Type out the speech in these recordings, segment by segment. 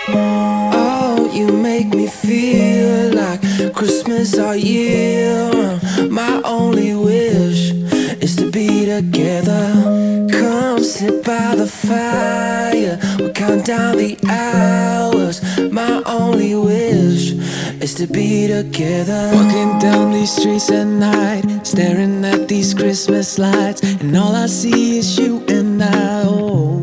Oh, you make me feel like Christmas all year round. My only wish is to be together. Come sit by the fire, we'll count down the hours. My only wish is to be together. Walking down these streets at night, staring at these Christmas lights, and all I see is you and I. Oh,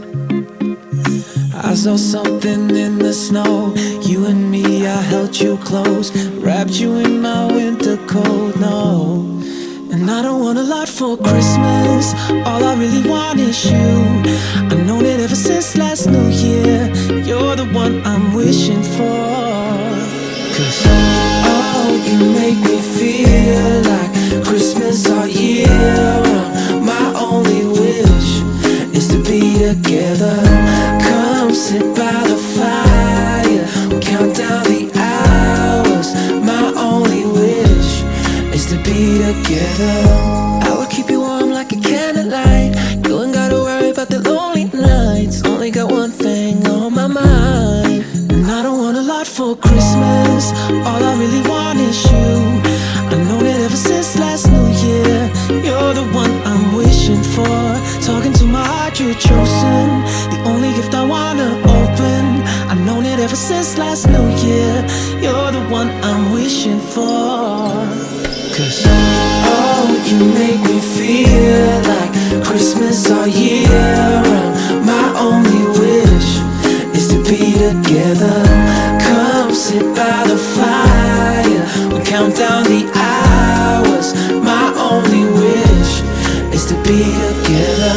I saw something in the snow. You and me, I held you close, wrapped you in my winter coat. No, and I don't want a lot for Christmas. All I really want is you. I've known it ever since last New Year. You're the one I'm wishing for. 'Cause oh, you make me feel like Christmas all year round. My only wish is to be together. Come sit by the fire, we'll count down the hours. My only wish is to be together. I will keep you warm like a candlelight. You ain't gotta worry about the lonely nights. Only got one thing on my mind, and I don't want a lot for Christmas. All I really want is you. I've known it ever since last New Year. You're the one I'm wishing for. Talking to my heart, you're chosen. The only gift I wanna open. I've known it ever since last New Year. You're the one I'm wishing for. 'Cause oh, you make me feel like Christmas all year round. My only wish is to be together. Come sit by the fire, we'll count down the hours. My only wish is to be together.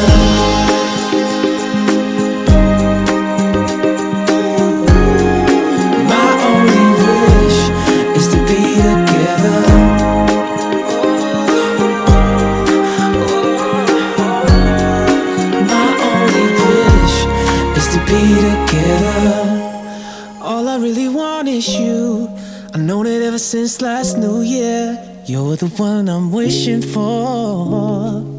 My only wish is to be together. My only wish is to be together. all I really want is you. I've known it ever since last New Year. You're the one I'm wishing for.